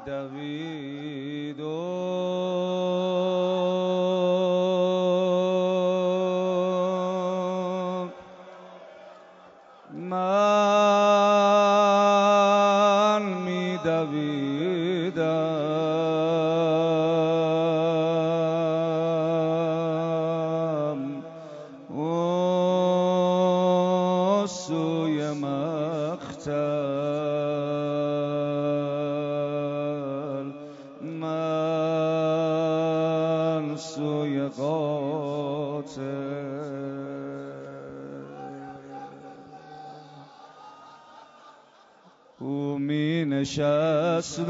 میدوید من میدویدم سوی مقتل، من سوی قاتل. او می نشست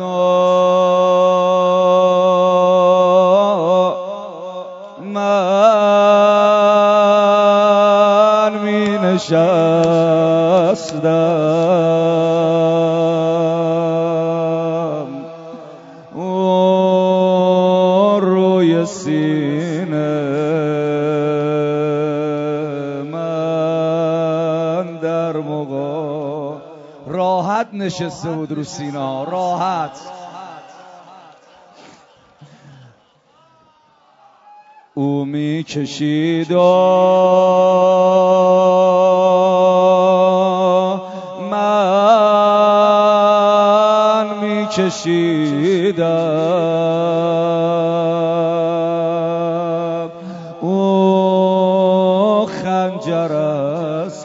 من می نشستم او روی سینه، من در راحت نشسته بود رو سینا، راحت. او می کشید من می کشیدم او خنجر از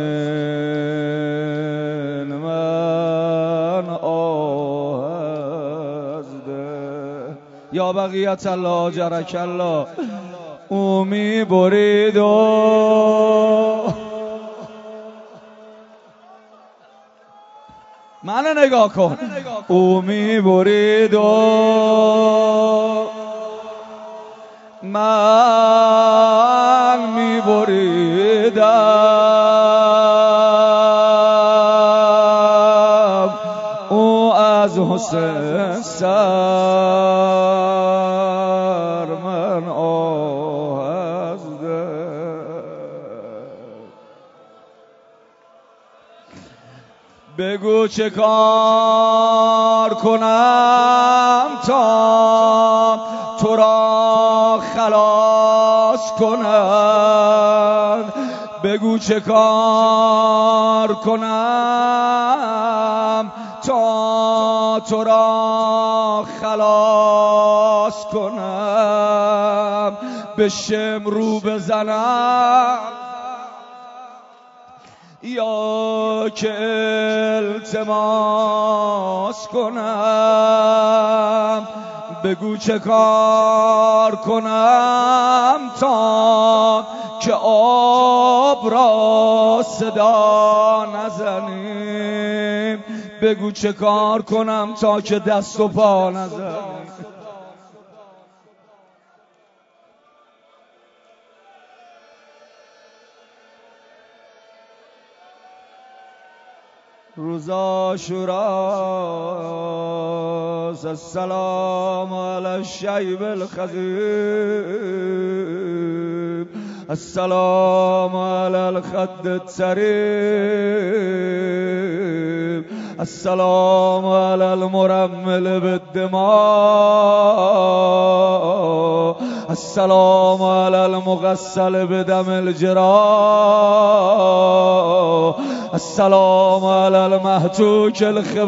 کین، من آه از ده. یا بقیت الله جرک الله. او می برید منو نگاه کن. او می برید من می بریدم او از حسین سر، من آه از ده. بگو چه کار کنم تا تو را خلاص کنم، بگو چه کار کنم تا تو را خلاص کنم، به شمرو بزنم یا که التماس کنم، بگو چه کار کنم تا که آب را صدا نزنیم، بگو چه کار کنم تا که دست و پا نزنیم. روز عاشوراست، السلام علی الشیب الخضیب، السلام علی الخد الطریب، السلام علی المرمل بالدماء، السلام علی المغسل بدم الجراح، السلام علی المهتوک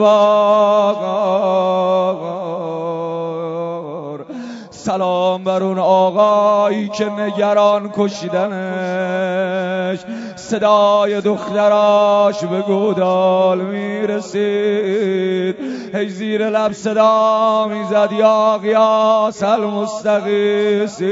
الخبار. سلام بر اون آقایی که نگران کشیدنش صدای دختراش به گودال میرسید، هی زیر لب صدا میزد یا غیاث المستغیث.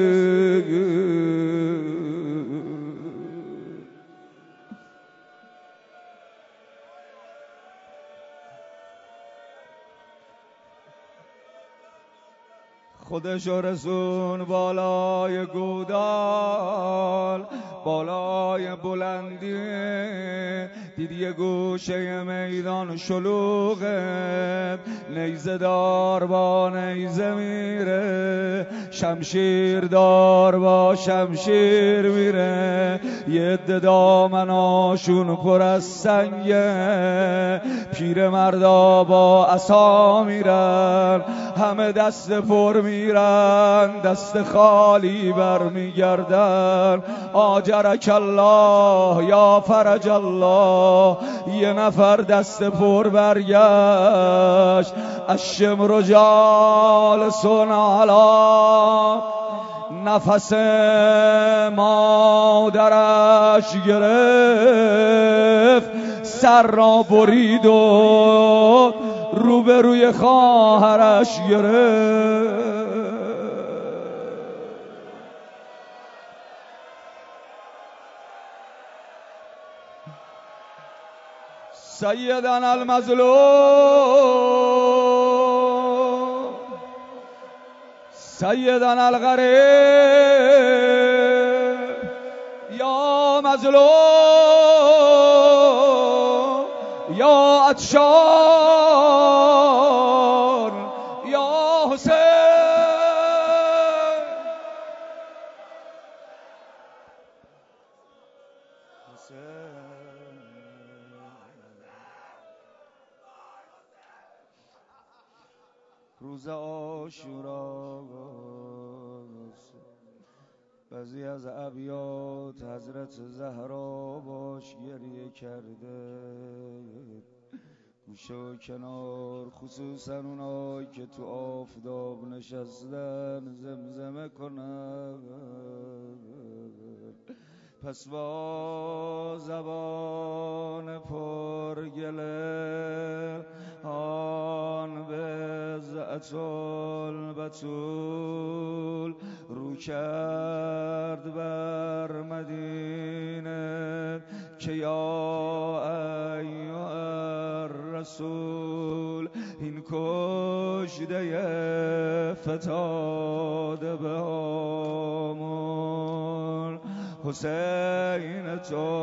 خودش رسون بالای گودال، بالای بلندی، دید یه گوشه میدان شلوغه، نیزه دار با نیزه میره، شمشیر دار با شمشیر میره، یه عده دامناشون پر از سنگه، پیر مردا با عصا میرن، همه دست پر میرن، دست خالی برمیگردن. آجرک الله یا فرج الله، یه نفر دست پر برگشت. الشمر جالس علی نفس مادرش گرفت، سر را برید و روبروی خواهرش گرفت. سیدنا المظلوم، سیدنا الغریب، یا مظلوم یا عطشان یا حسین. روز عاشورا بعضی از ابیات حضرت زهرا باش گریه کرده، گوشه و کنار، خصوصا اونایی که تو آفتاب نشستن زمزمه کنن. پس با زبان پرگله آن بضعت البتول رو کرد بر مدینه که یا ایها الرسول، این کشته فتاده به آمون حسین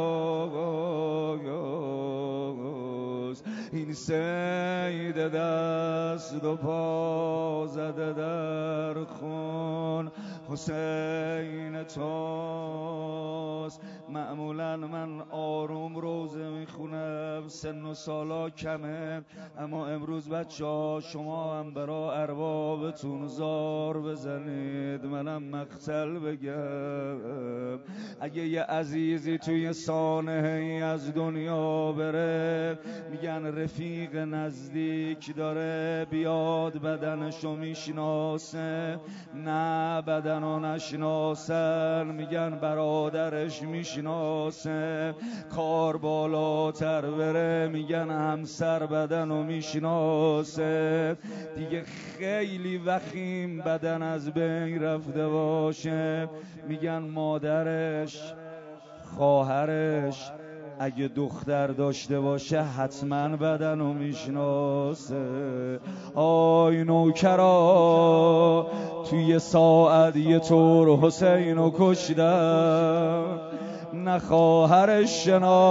توست، این سید دست و پا زده در خون حسین توست. معمولا من آروم روزه میخونم، سن و سالا کمه، اما امروز بچه‌ها شما هم برا اربابتون زار بزنید، منم مقتل بگم. اگه یه عزیزی توی سانحه‌ای از دنیا بره، میگن رفیق نزدیک داره، بیاد بدنشو میشناسه، نه بدنو نشناسن، میگن برادرش میشناسه، کار بالاتر بره میگن همسر بدنو میشناسه. دیگه خیلی وخیم بدن از بین رفته باشه، میگن مادرش، خواهرش، اگه دختر داشته باشه حتما بدنو میشناسه. آی نوکرا توی ساعت یه طور حسینو کشتم، نه خواهرش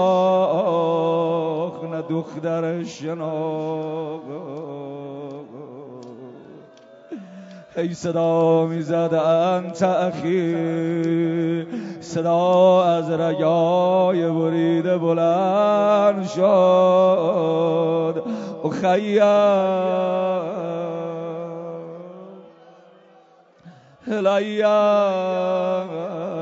شناخت نه دخترش شناخت. ای صدا میزد انت اخی، صدا از رگای بریده بلند شد. اخیم الیم،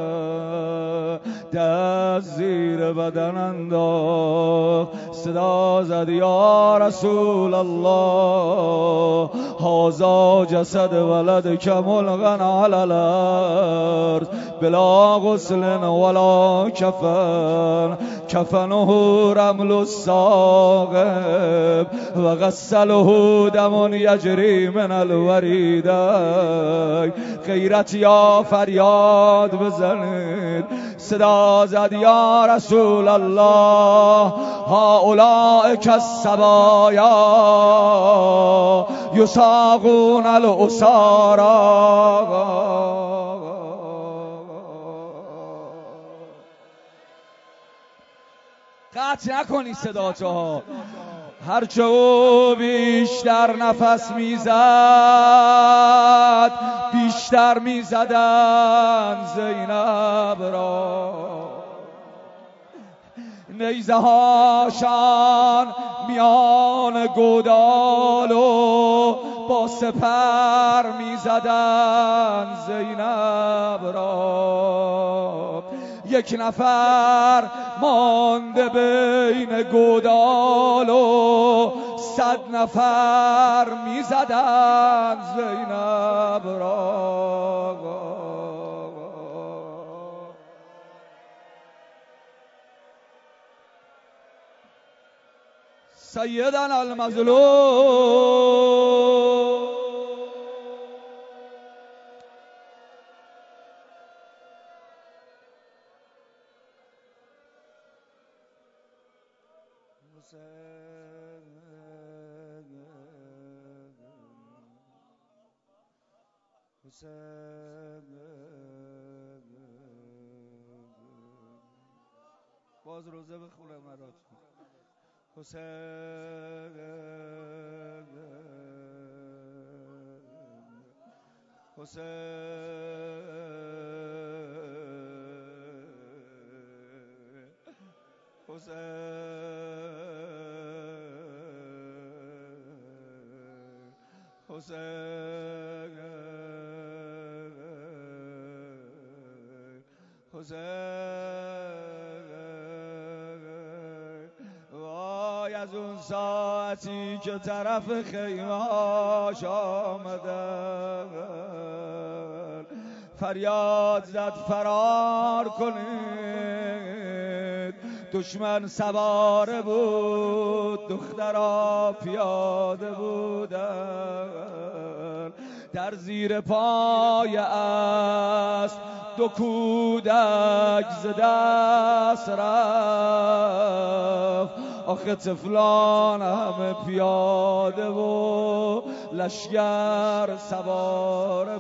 دست زیر بدن انداخت، صدا زد یا رسول الله، هذا جسد ولد ملقا علی الارض بلا غسل ولا کفن، کفنه رمل الساقب و غسله دم یجری من الوریدین. غیرت یا فریاد بزنید، صدا زد یا رسول الله، هؤلاء کالصبایا یساقون الاسارا. قطع نکنی صدا تو، هرچه او بیشتر نفس میزد بیشتر میزدند زینب را. نیزه هاشان میان گودال و با سپر میزدند زینب را. یک نفر مانده بین گودال و 100 نفر میزدند زینب را. سیدنا المظلوم باز روزه بخونم براتون. حسین وای از اون ساعتی که طرف خیمه‌هاش آمدن فریاد زد فرار کنید. دشمن سواره بود، دخترها پیاده بودن. در زیر پای اسب 2 کودک ز دست رفت. آخه طفلان همه پیاده و لشگر سواره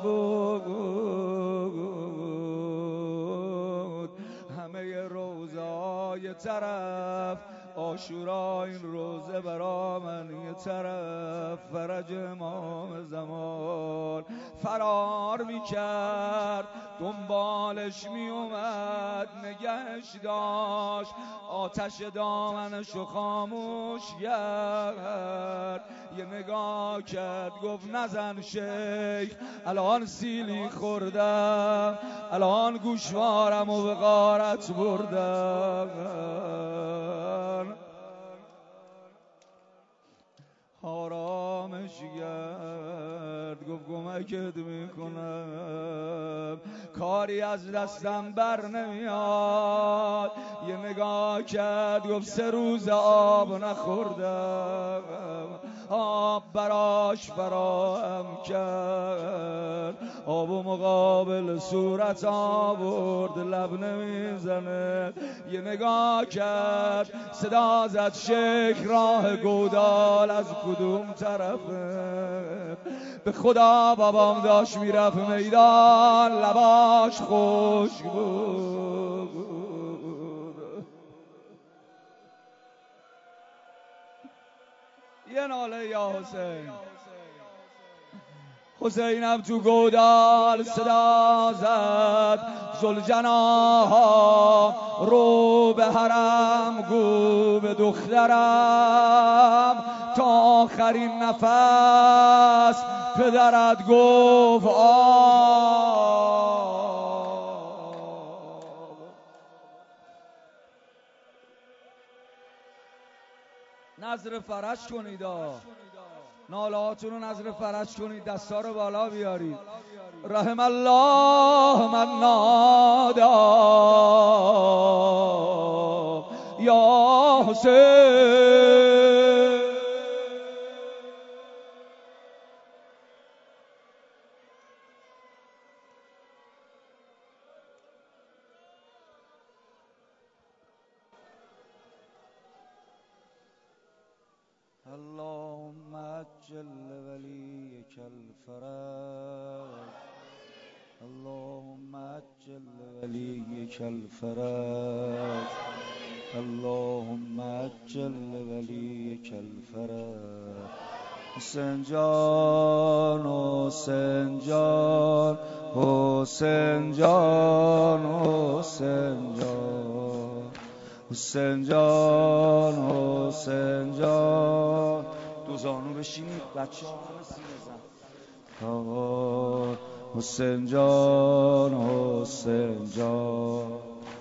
بود. همه روزای طرف عاشورا این روزه برا من، یه طرف فرج امام زمان. فرار میکرد دنبالش میومد نگهش داشت، آتش دامنشو خاموش کرد. یه نگاه کرد گفت نزن شیخ، الان سیلی خوردم، الان گوشوارم و به غارت بردم. آرامش کرد گفت کمکت میکنم، کاری از دستم بر نمیاد. یه نگاه کرد گفت 3 روز آب نخوردم. آب براش فراهم کرد، آب و مقابل صورت آورد، لب نمیزنه. یه نگاه کرد صدا زد شیخ راه گودال از کدوم طرفه؟ به خدا بابام داشت میرفت میدان، لباش خشک بود. یه ناله یا حسین. حسینم تو گودال صدا زد ذوالجناح رو به حرم گو به دخترم. تا آخرین نفس پدرت گفت نظر فرج کنید، نالهاتون رو نظر فرج کنید، دستا رو بالا بیارید. رحم الله من نادا یا حسین. اللهم عجل لوليك الفرج، اللهم عجل لوليك الفرج. اللهم عجل لولیک الفرج. حسین جان حسین جان حسین جان حسین جان حسین جان حسین جان. دو زانو بشینید بچه ها همه سینه زن. حسین جان حسین جان.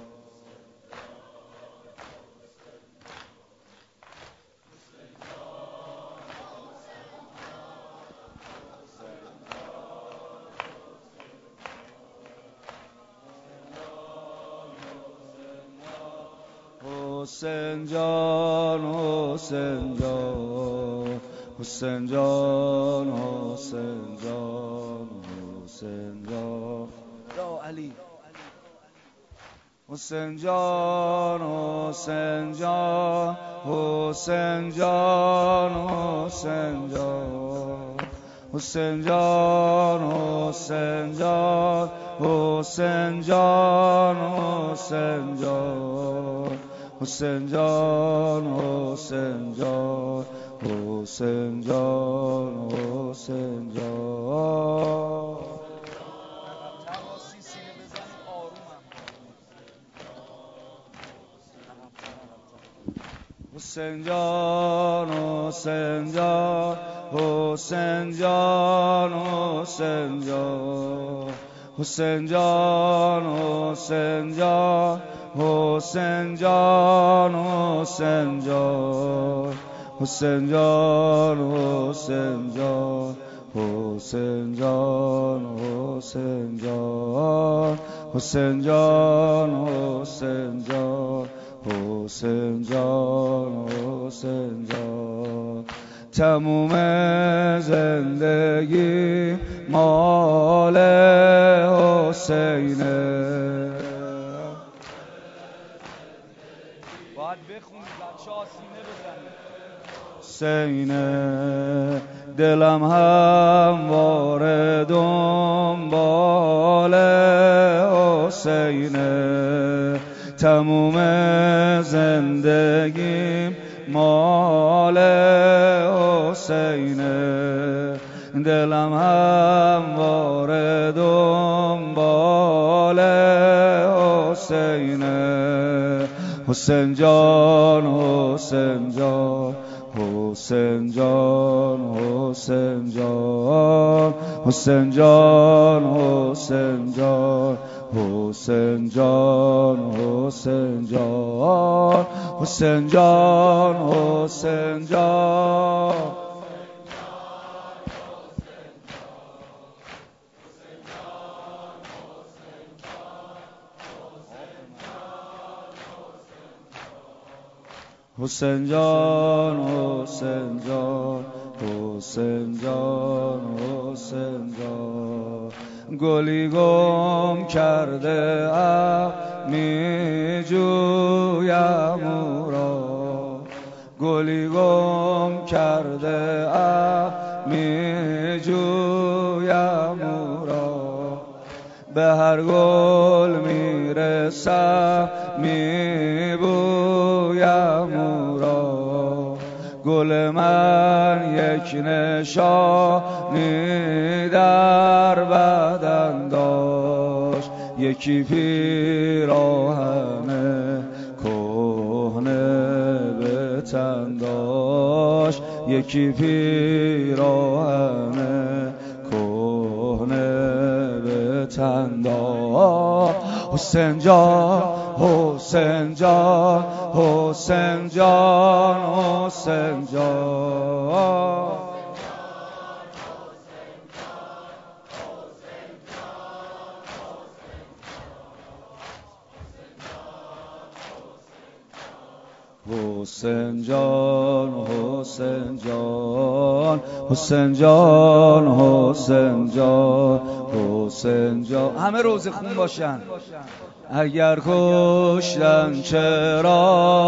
حسین جان حسین جان حسین جان حسین جان حسین جان. یا علی. حسین جان حسین جان حسین جان حسین جان حسین جان حسین جان حسین جان حسین جان حسین جان حسین جان حسین جان حسین جان. حسین جان حسین جان حسین جان حسین جان حسین جان حسین جان حسین جان حسین جان حسین جان حسین جان حسین جان حسین جان حسین جان حسین جان حسین جان حسین جان. تموم زندگی مال حسینه. باید بخونید بچه ها سینه بزنید. حسینه دلم همواره دنبال حسینه. تموم زندگیم مال حسینه. دلم همواره دنبال حسینه. حسین جان حسین جان حسین جان حسین جان حسین جان حسین جان حسین جان حسین جان حسین جان حسین جان. حسین جان حسین جان حسین جان حسین جان. گلی گم کرده ام می جویم او را. گلی گم کرده ام می جویم او را. به هر گل میرسم می بویم او را. گل من یک نشانی در بدن داشت. یکی پیراهن کهنه به تن داشت. یکی پیراهن کهنه به تن داشت. حسین جان حسین جان حسین جان حسین جان. حسین جان حسین جان حسین جان حسین جان حسین جان. همه روزه خون باشن. اگر کشتن چرا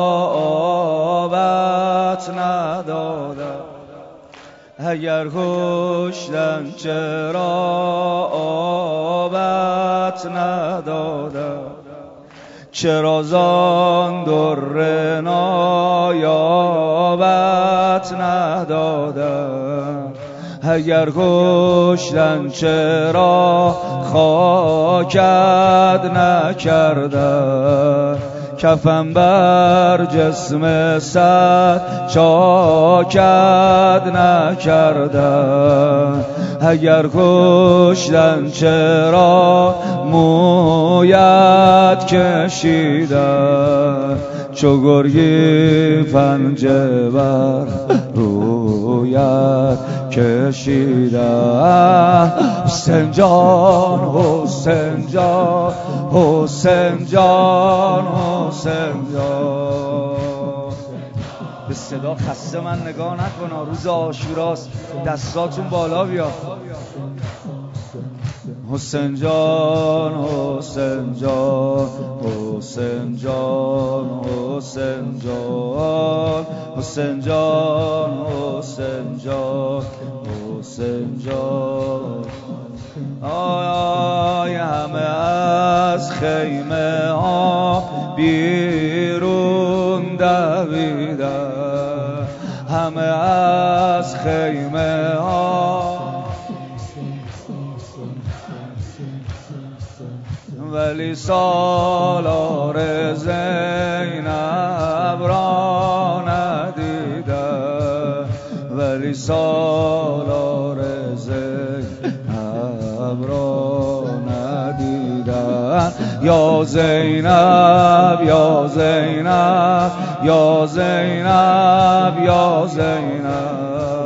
آبت ندادم. اگر کشتن چرا آبت ندادم. چرا زان در نایابت ندادن اگر کشتن چرا خاکت نکردن کفن بر جسم صد چاکت نکردن اگر کشتن چرا مویت کشیدن چو گرگی پنجه بر رویت کشیدن حسین جان حسین جان حسین جان حسین جان. به صدا خسته من نگاه نکن، روز عاشوراست، دستاتون بالا بیا. حسین جان حسین جان حسین جان حسین جان حسین جان حسین جان حسین جان. آی همه از خیمه ها بیرون دویدن، همه از خیمه ها، ولی سالار زینب را ندیدن، ولی سالار زینب را ندیدن. یا زینب یا زینب یا زینب یا زینب.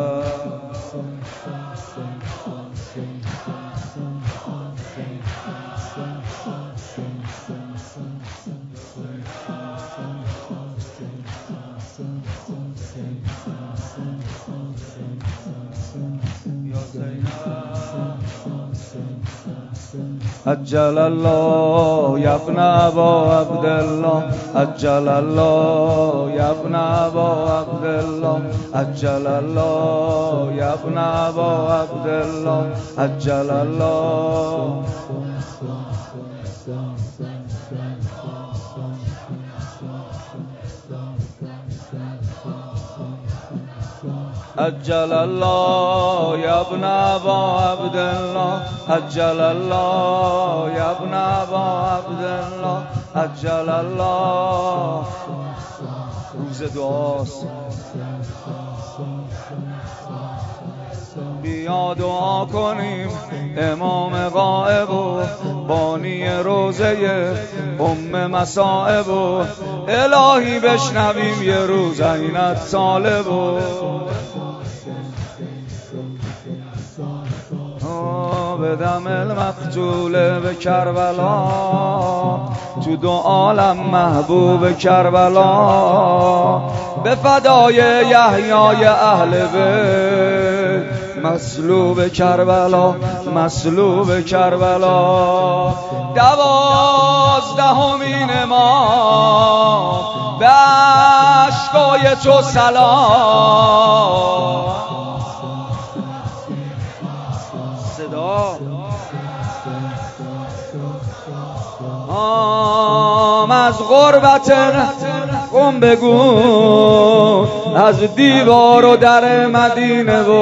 عجل الله یا ابن ابا عبدالله، عجل الله یا ابن ابا عبدالله، عجل الله یا ابن ابا عبدالله، عجل الله. عجل الله یا ابن ابا عبدالله، عجل الله یا ابن ابا عبدالله، عجل الله. روز دعاست، بیا دعا کنیم امام غائب و بانی روزه مصائب و الهی بشنویم یه روز عینت طالب و بدم المقتول به کربلا، تو دو عالم محبوب کربلا، به فدای یحیای اهل بیت مصلوب کربلا، مصلوب کربلا. 12مین ما به اشکای تو سلام. از غربت قم بگو، از دیوار و در مدینه و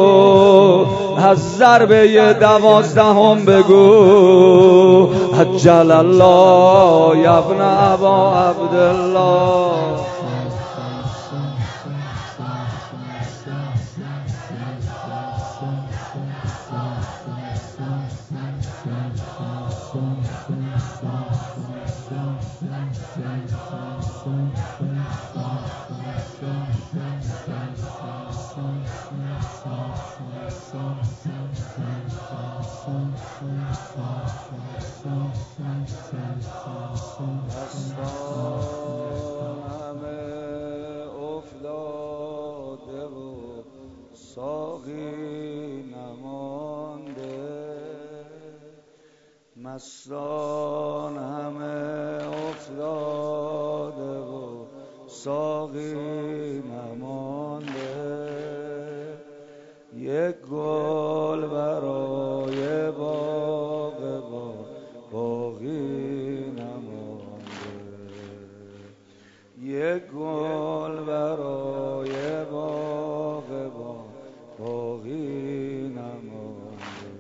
از ضربه 12 بگو. عجل الله یا ابن ابا عبدالله. مستان همه افتاده و ساقی نمانده، یک گل برای باغ باقی نمانده. گل برای باغ باقی نمانده،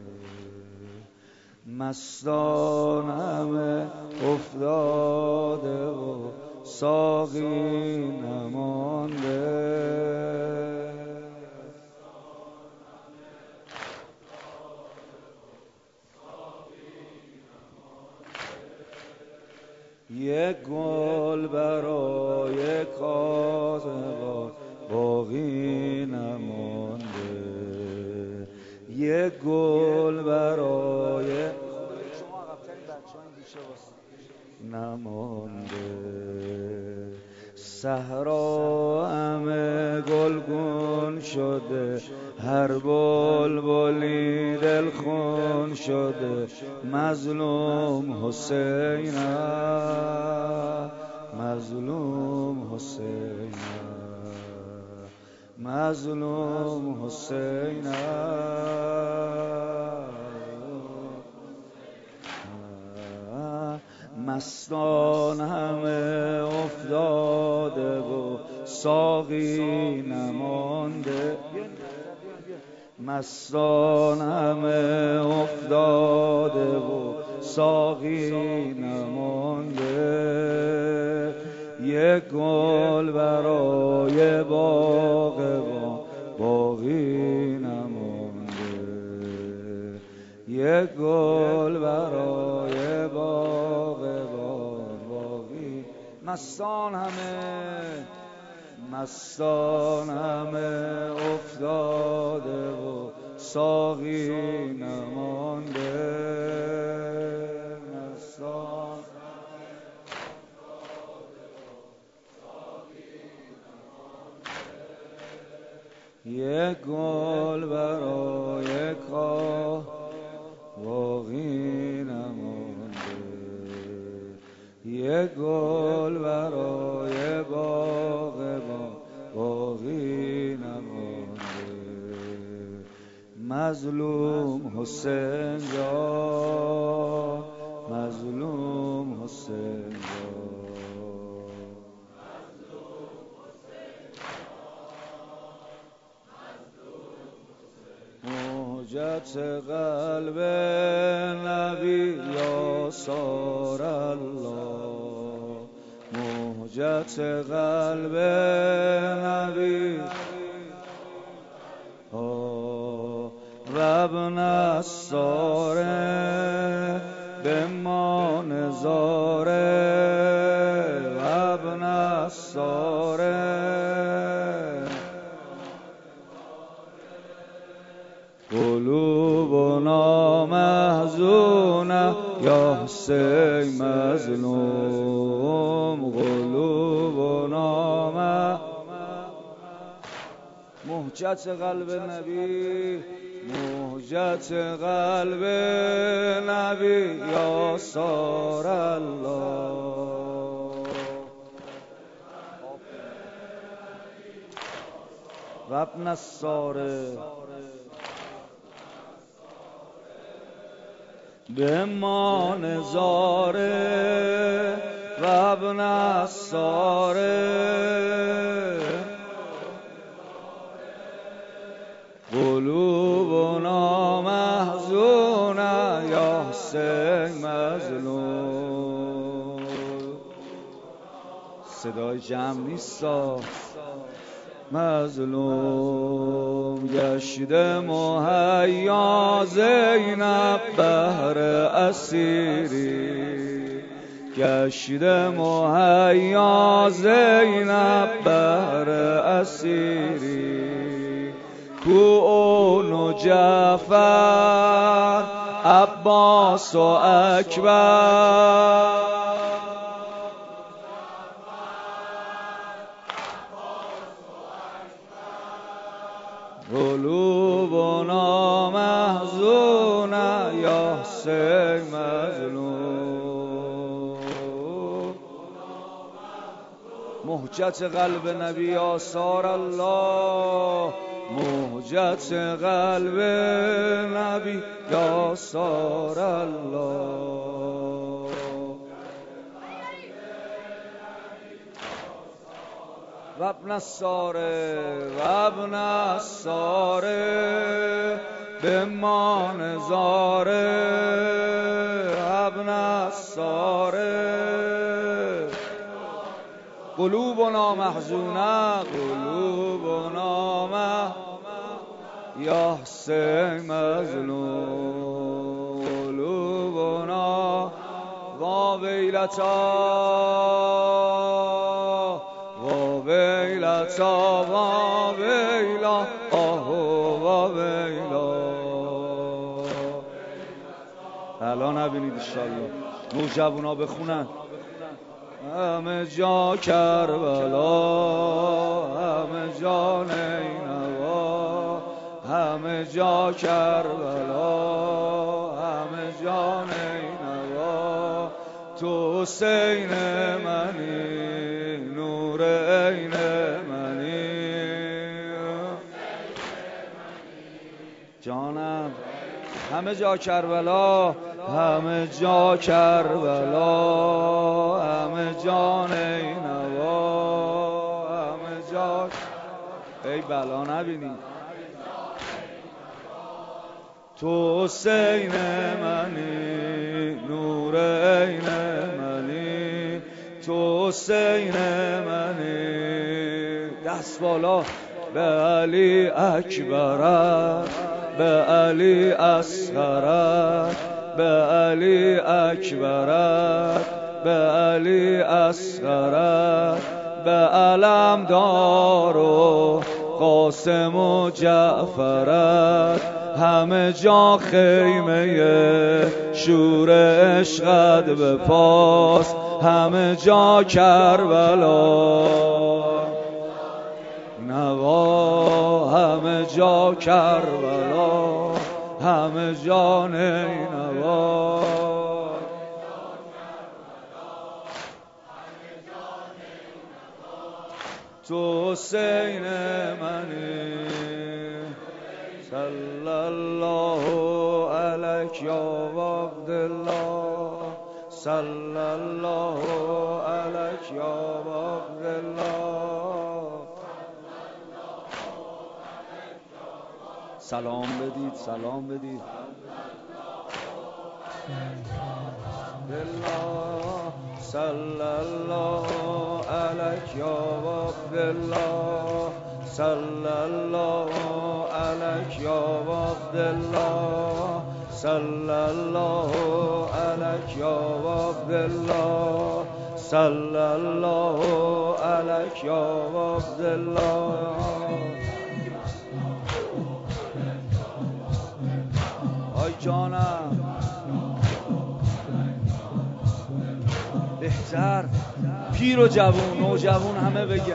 مستان همه افتاده و ساقی نمانده. یک گل برای کاظم باقی نمانده، یک گل برای نمانده. صحرا همه گلگون شده، هر بلبلی دلخون شده. مظلوم حسین، مظلوم حسین، مظلوم حسین. مستان همه افتاده و ساقی نمانده، مستان همه افتاده و ساقی نمانده. یک گل برای باغ باقی نمانده، یک گل برای باغ باقی. مستان همه افتاده و ساقی نمانده، مستان یک گل برای کاه باقی نمانده، یک گل برای باغ باقی نمانده. مظلوم حسین جان، مظلوم حسین جان. مهجت قلب نبی یاسار الله، مهجت قلب نبی رب نصاره به ما نظاره، رب نصاره قلوبنا محزونه یا حسین مظلوم، قلوبنا مهجت قلب نبی، مهجت قلب نبی یاسار الله. رب نصاره به ما نظاره، رب نصاره قلوبنا محزونه یا حسین مظلوم. صدای جمع نیستا. مظلوم گشته مهیا زینب بهر اسیری، گشته مهیا زینب بهر اسیری. کو اون و جعفر عباس و اکبر، قلوبنا محزونه یا حسین مظلوم. مهجت قلب نبی آثار الله، مهجت قلب نبی آثار الله. و ابن الساره و ابن الساره بما نزاره ابن الساره قلوبنا محزونه قلوبنا یا حسین مظلوم قلوبنا و ویلتا و ویلتا و ویلا آه و ویلا. الان نبینید انشالله نوجوانا بخونن همه جا کربلا همه جا نینوا همه جا کربلا همه جا نینوا تو حسین منی نور عین منی جانم همه جا کربلا همه جا کربلا همه جا نینوا همه جا ای بلا نبینی تو حسین منی نور عین منی تو حسین منی دست بالا به علی اکبرت به علی اصغرت به علی اکبرت به علی اصغرت به علمدار و قاسم و جعفرت همه جا خیمه شور عشقت به پاس همه جا کربلا نوا همه جا کربلا همه جا نینوا تو حسین منی صلی الله علیک یا عبدالله صلی الله علیک یا عبدالله سلام بدید سلام بدید بالله صلی الله علیک یا عبدالله صلی الله علیک یا عبدالله صلی الله علیک یا عبدالله صلی الله علیک یا عبدالله. آی جانم بهتر پیر و جوون نوجوون همه بگن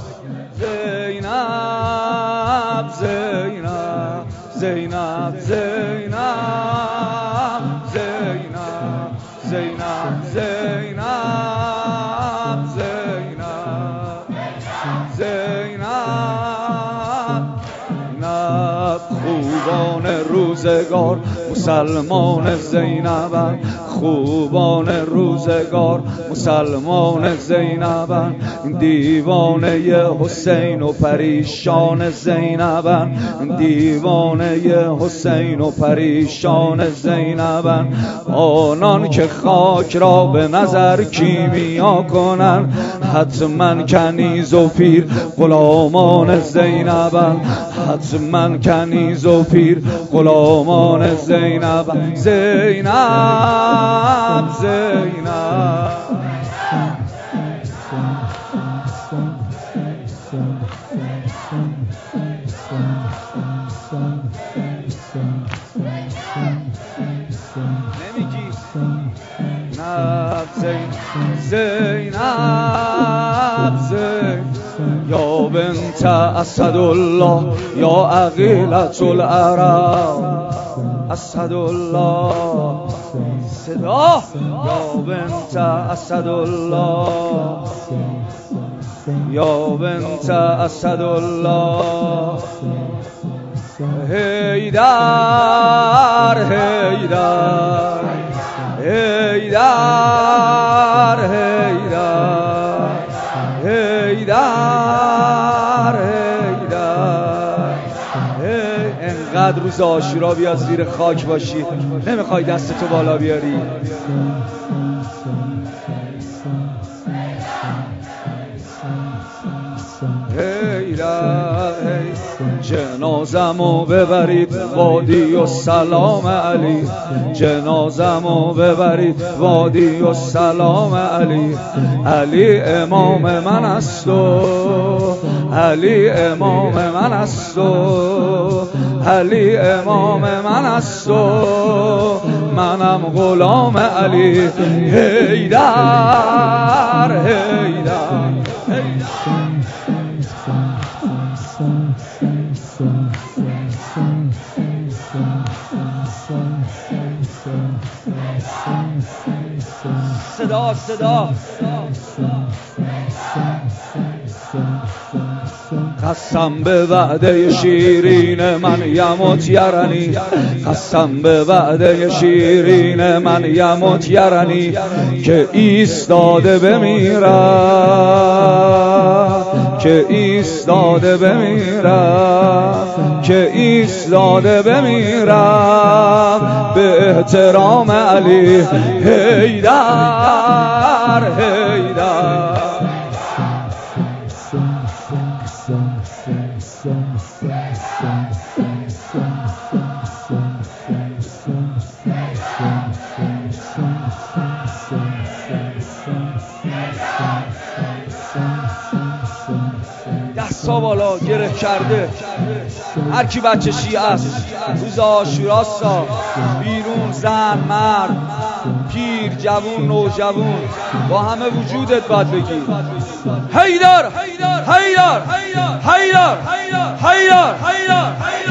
زینب زینب زینب زینب زینب زینب زینب زینب زینب خوبان روزگار مسلمان زینبن خوبان روزگار مسلمان زینبن دیوانه حسین و پریشان زینبن دیوانه حسین و پریشان زینبن آنان که خاک را به نظر کیمیا کنن حتما کنیز و پیر غلامان زینبن حتما کنیز و پیر غلامان زینبن زینب زینب نمیگی زینب یا بنت اسدالله یا عقیلة العرب اسدالله صدا یا بنت اسدالله یا بنت اسدالله حیدر حیدر حیدر حیدر حیدر اینقدر روز عاشورا بیاد زیر خاک باشی، نمیخوای دستتو بالا بیاری؟ جنازمو ببرید وادی و سلام علی، جنازمو ببرید وادی و سلام علی. علی امام من است و علی امام من است و علی امام من است و منم غلام علی. حیدر حیدر صدا صدا قسم به وعده شیرین من یموت یرنی، قسم به وعده شیرین من یموت یرنی، که ایستاده بمیرم، که ایستاده بمیرم، که ایستاده بمیرم به احترام علی. حیدر حیدر دستا بالا گره کرده هر کی بچه شیعه است. روز عاشوراستا، بیرون زن مرد پیر جوون نوجوون با همه وجودت باید بگی حیدر حیدر حیدر حیدر حیدر حیدر.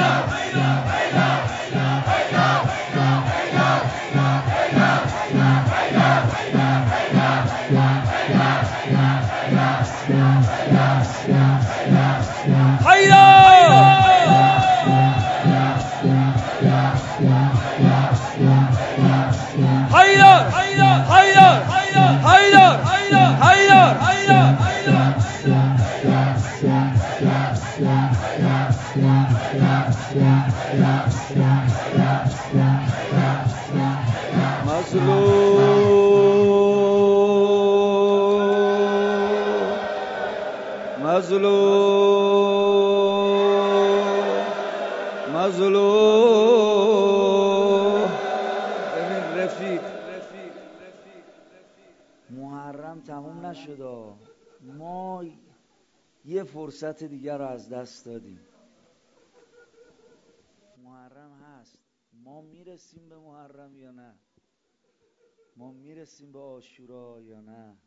مظلوم. ببین رفیق، محرم تموم نشد، ما یه فرصت دیگر رو از دست دادیم. محرم هست، ما میرسیم به محرم یا نه؟ ما میرسیم به عاشورا یا نه؟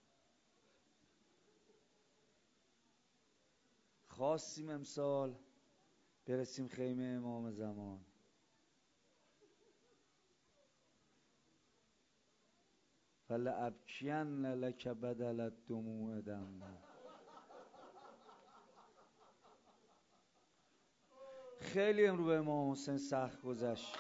خواستیم امسال برسیم خیمه امام زمان، فلابکین لک بدل الدموع دما. خیلی امرو به امام حسین سخت گذشت،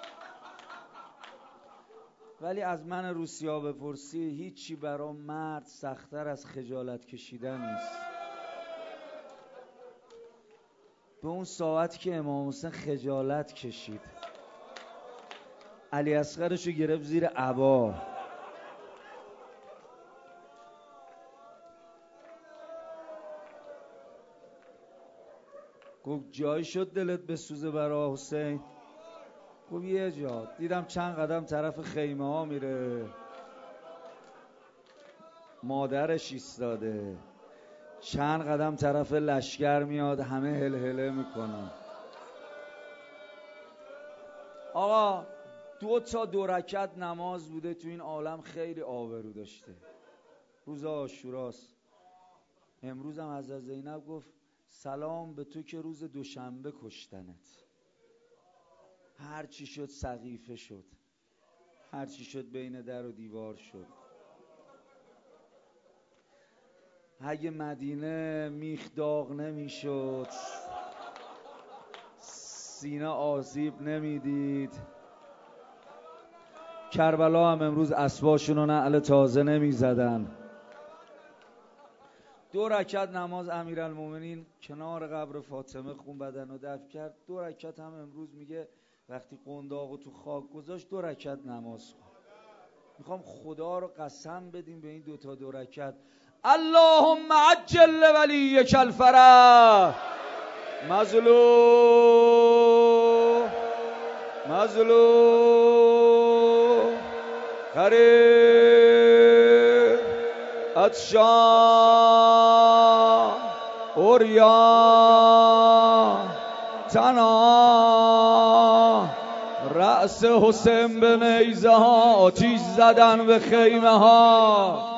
ولی از من روسیا بپرسی هیچی برا مرد سخت‌تر از خجالت کشیدن نیست. به اون ساعتی که امام حسین خجالت کشید، علی اصغرشو گرفت زیر عبا، گفت جایی شد دلت بسوزه برا حسین؟ گفت یه جا. دیدم چند قدم طرف خیمه ها میره، مادرش ایستاده، چند قدم طرف لشگر میاد، همه هلهله میکنن. آقا 2 تا 2 رکعت نماز بوده تو این عالم، خیلی آبرو داشته. روز عاشوراست. امروز هم از زینب گفت سلام به تو که روز دوشنبه کشتنت. هر چی شد سقیفه شد، هر چی شد بین در و دیوار شد. اگه مدینه میخ داغ نمیشد، سینه آسیب نمیدید، کربلا هم امروز اسباشون رو نعل تازه نمیزدن. 2 رکعت نماز امیرالمومنین کنار قبر فاطمه خون بدن و دفن کرد. 2 رکعت هم امروز میگه وقتی قنداقو تو خاک گذاشت 2 رکعت نماز خون. میخوام خدا رو قسم بدیم به این 2 رکعت. اللهم عجل ولیک الفرج. مظلوم غریب عطشان عریان تنها رأس حسین به نیزه ها آتیش زدن به خیمه ها.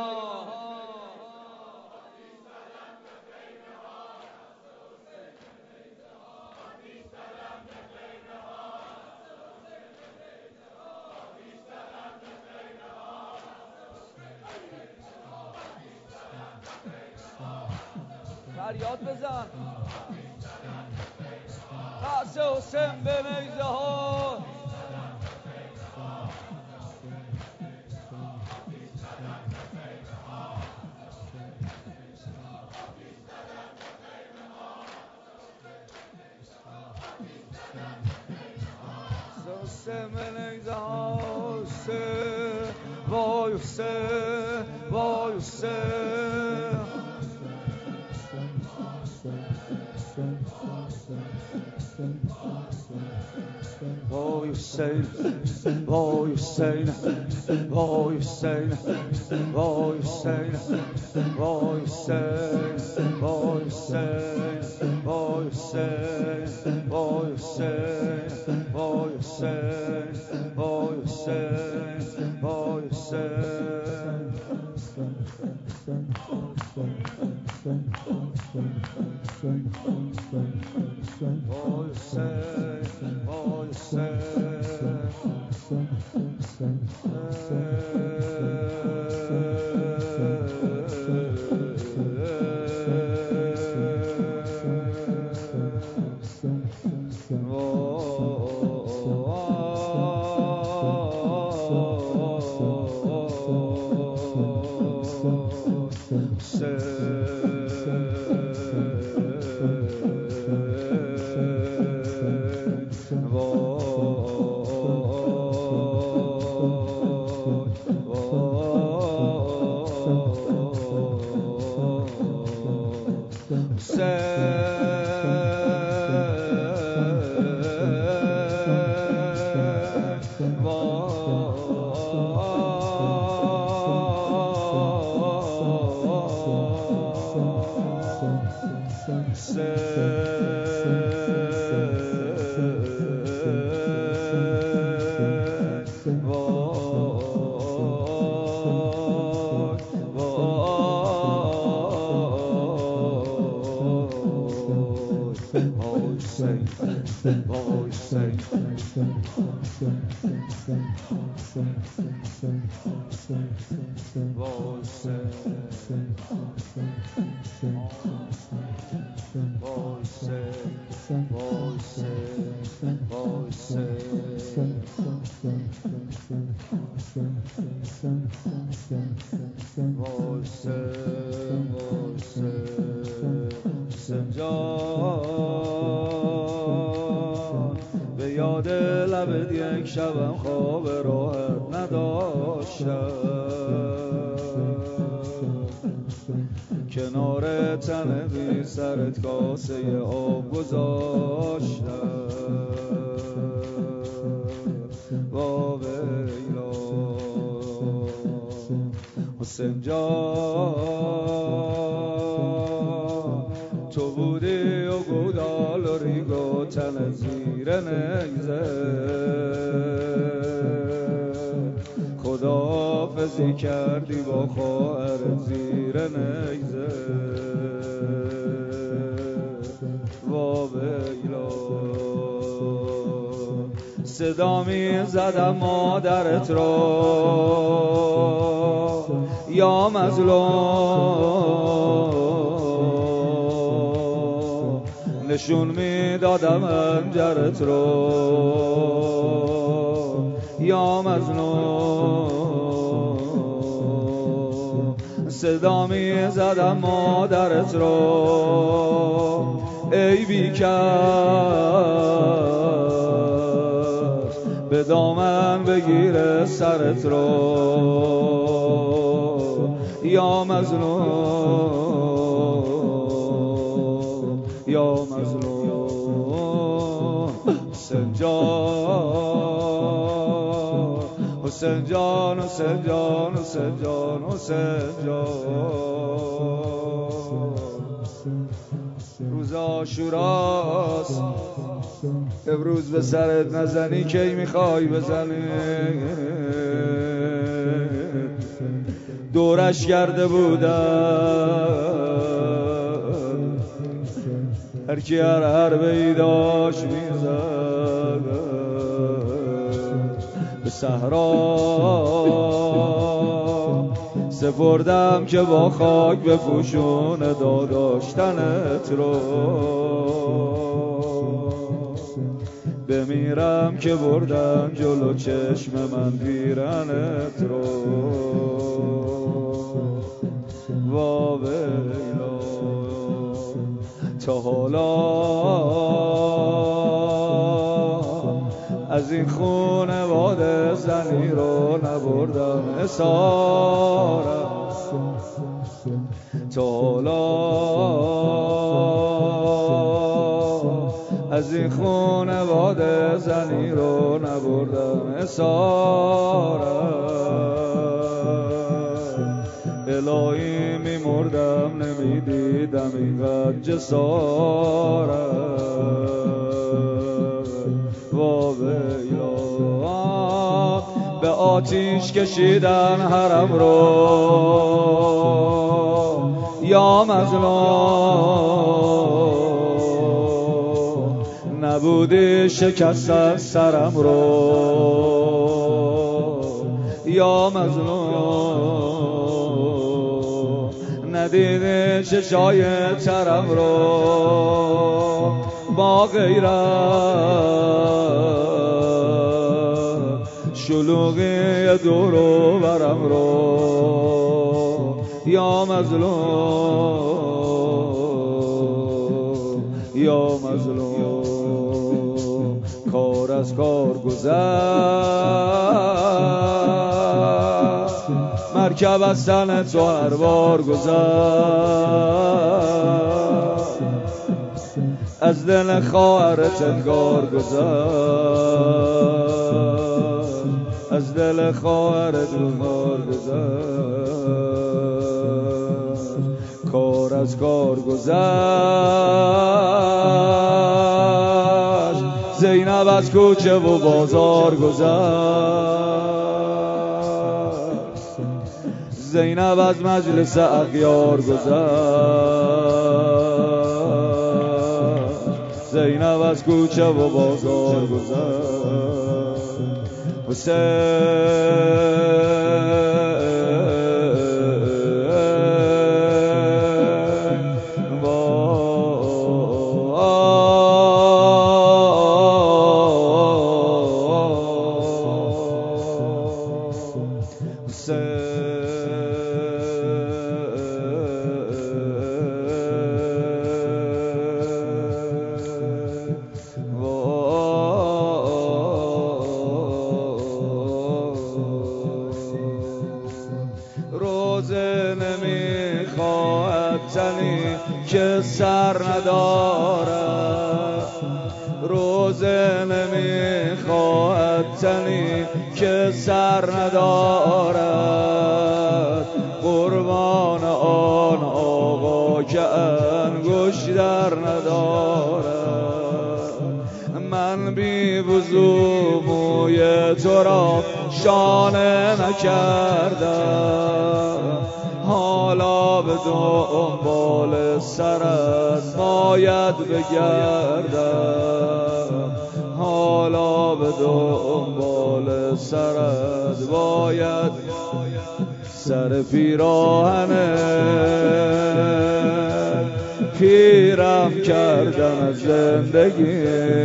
فریاد بزن رأس حسین به نیزه ها. حسین به نیزه ها. حسین وای حسین وای حسین. وای حسین وای حسین وای حسین وای حسین وای حسین وای حسین وای حسین وای حسین وای حسین وای حسین وای حسین. به یاد لبت یک شبم خواب راحت نداشتم، کنار تن بی سرت کاسه آب گذاشتم. با ویلا حسین جان تو بودی و گودال و ریگو تن زیر نیزه، خداحافظی کردی با خواهر زیر نیزه. وا ویلا صدا می زدم مادرت را یا مظلوم، نشون می دادم انجرت رو یا مظلوم. صدا می زدم مادرت رو ای بیکس به دامن بگیر سرت رو یا مظلوم یا مظلوم حسین جان حسین جان حسین جان حسین جان حسین جان روز عاشوراست امروز به سرت نزنی کی میخوای بزنی دورش کرده بودن هر کی هر حربه‌ای داشت میزد به صحرا سپردم که با خاک بپوشون داداشتنت رو بمیرم که بردم جلو چشم من پیرنت رو وا ویلا تا حالا از این خانواده زنی رو نبردم اسارم تا حالا از این خانواده زنی رو نبردم اسارم الهی میمردم نمیدیدم اینقدر جسارم وا ویلا به آتیش کشیدن حرم رو یا مظلوم نبودی شکست سرم رو یا مظلوم ندیدی چشای ترم رو با غیرت شلوغی دور و برم رو یا مظلوم یا مظلوم کار از کار گذشت مرکب از تن تو هر بار گذشت از دل خواهرت انگار گذشت از دل خواهرت انگار گذشت کار از کار گذشت زینب از کوچه و بازار گذشت زینب از مجلس اغیار گذشت زینب از کوچه و بازار گذشت روزه نمیخواهد تنی که سر ندارد روزه نمیخواهد تنی که سر ندارد قربان آن آقا که انگشتر ندارد من بی وضو موی تو را شانه نکردم حالا به دنبال سرت باید بگردم حالا به دنبال سرت باید سر پیراهنه پیرم کردن از زندگی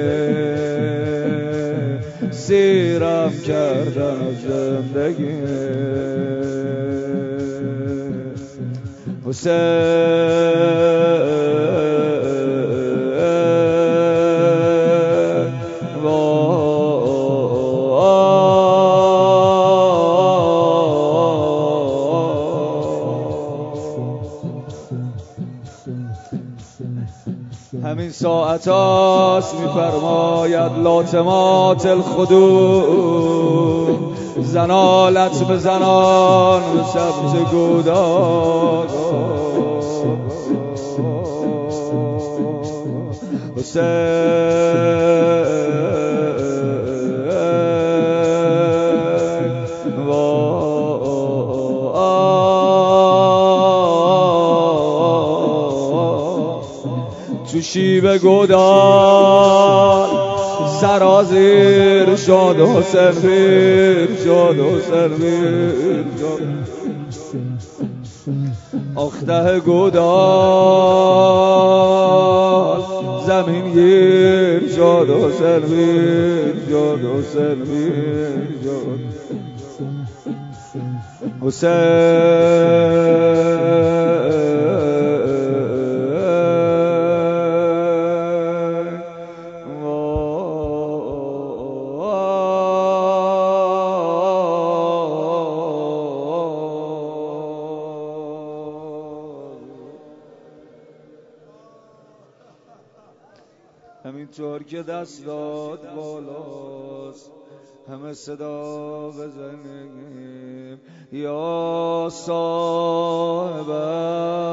سیرم کردن از زندگی همین ساعت هاست میفرماید لاتمات الخدود زنالت به زنان به سبت گوداد تو شیب گودال سرازیر شاد حسین پیر شاد حسین پیر آخته گودال زمین گیر شاد حسین پیر شاد حسین پیر همینطور که دست داد بالاست همه صدا بزنیم یا صاحب